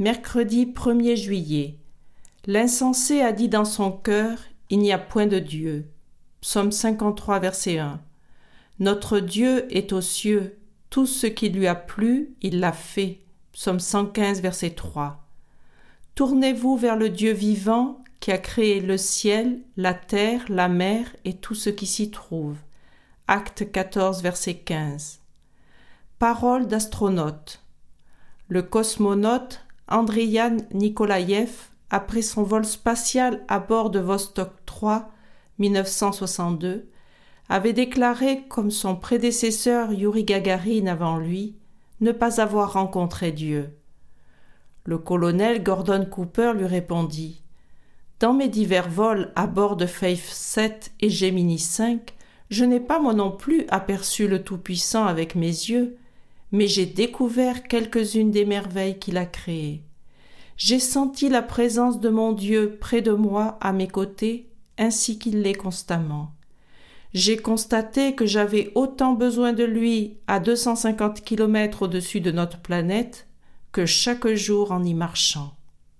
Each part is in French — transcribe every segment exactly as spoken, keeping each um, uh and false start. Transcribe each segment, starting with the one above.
Mercredi premier juillet. L'insensé a dit dans son cœur, il n'y a point de Dieu. Psaume cinquante-trois, verset un. Notre Dieu est aux cieux. Tout ce qui lui a plu, il l'a fait. Psaume cent quinze, verset trois. Tournez-vous vers le Dieu vivant qui a créé le ciel, la terre, la mer et tout ce qui s'y trouve. Acte quatorze, verset quinze. Parole d'astronaute. Le cosmonaute Andrian Nikolaïev, après son vol spatial à bord de Vostok trois, dix-neuf cent soixante-deux, avait déclaré, comme son prédécesseur Youri Gagarin avant lui, ne pas avoir rencontré Dieu. Le colonel Gordon Cooper lui répondit « Dans mes divers vols à bord de Faith sept et Gemini cinq, je n'ai pas moi non plus aperçu le Tout-Puissant avec mes yeux, mais j'ai découvert quelques-unes des merveilles qu'il a créées. J'ai senti la présence de mon Dieu près de moi, à mes côtés, ainsi qu'il l'est constamment. J'ai constaté que j'avais autant besoin de lui à deux cent cinquante kilomètres au-dessus de notre planète que chaque jour en y marchant. »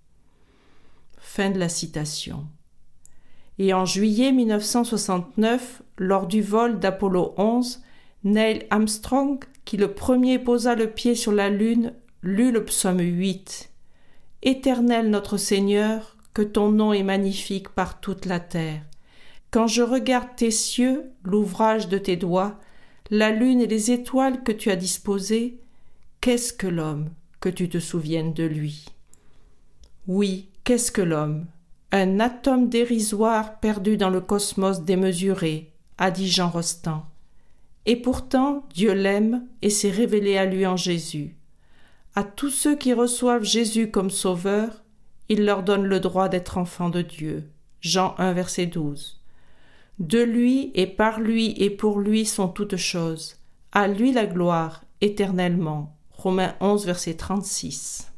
Fin de la citation. Et en juillet dix-neuf cent soixante-neuf, lors du vol d'Apollo onze, Neil Armstrong, qui le premier posa le pied sur la Lune, lut le psaume huit. « Éternel notre Seigneur, que ton nom est magnifique par toute la terre. Quand je regarde tes cieux, l'ouvrage de tes doigts, la lune et les étoiles que tu as disposées, qu'est-ce que l'homme que tu te souviennes de lui? » Oui, qu'est-ce que l'homme? Un atome dérisoire perdu dans le cosmos démesuré, a dit Jean Rostand. Et pourtant, Dieu l'aime et s'est révélé à lui en Jésus. À tous ceux qui reçoivent Jésus comme sauveur, il leur donne le droit d'être enfants de Dieu. Jean un, verset douze. De lui et par lui et pour lui sont toutes choses. À lui la gloire, éternellement. Romains onze, verset trente-six.